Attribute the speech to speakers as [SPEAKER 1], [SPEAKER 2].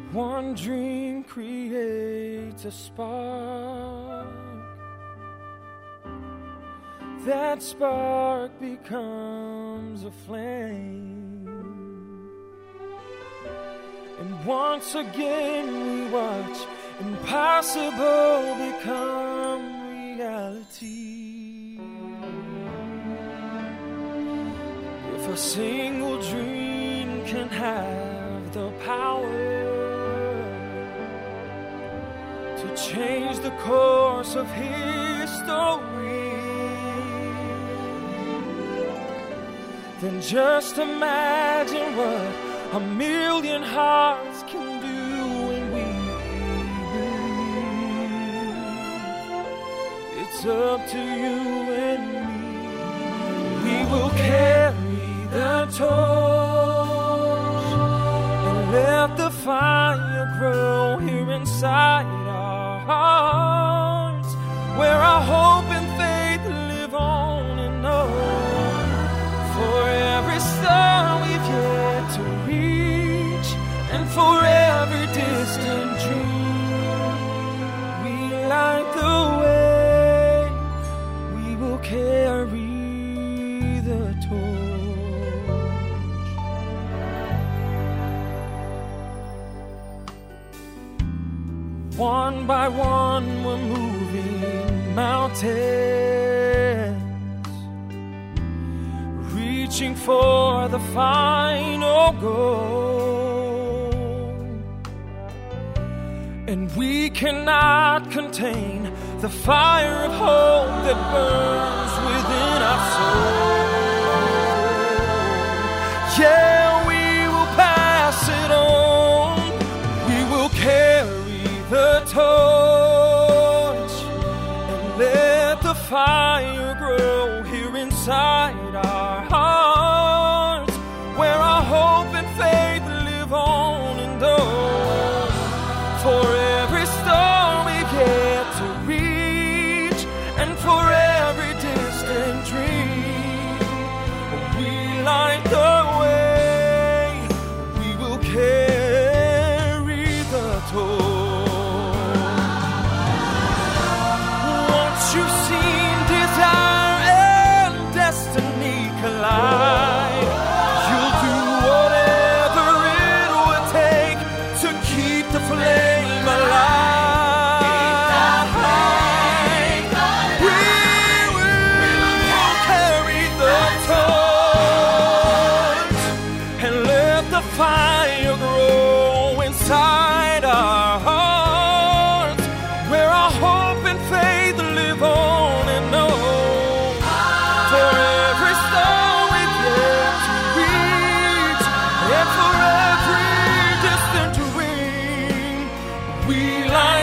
[SPEAKER 1] One dream creates a spark. That spark becomes a flame. And once again we watch impossible become reality. If a single dream can have the power to change the course of history, then just imagine what a million hearts can do when we believe. It's up to you and me. We will carry the torch and let the fire grow here inside our hearts, where our hope and faith live on and on. For every star we've yet to reach, and for every distant dream, we light the way. We will carry the torch. One by one we're moving mountains, reaching for the final goal. And we cannot contain the fire of hope that burns within our soul. Yeah, we will pass it on. We will carry the torch and let the fire grow here inside our hearts, where our hope and faith live on and on. For every star we get to reach, and for every distant dream, we light the way. We will carry the torch. Once you've seen desire and destiny collide, you'll do whatever it would take to keep the flame alive. We will carry the torch and let the fire grow inside our hearts, where our hope and faith live on and on. For every star we get to reach, and for every distant dream, we light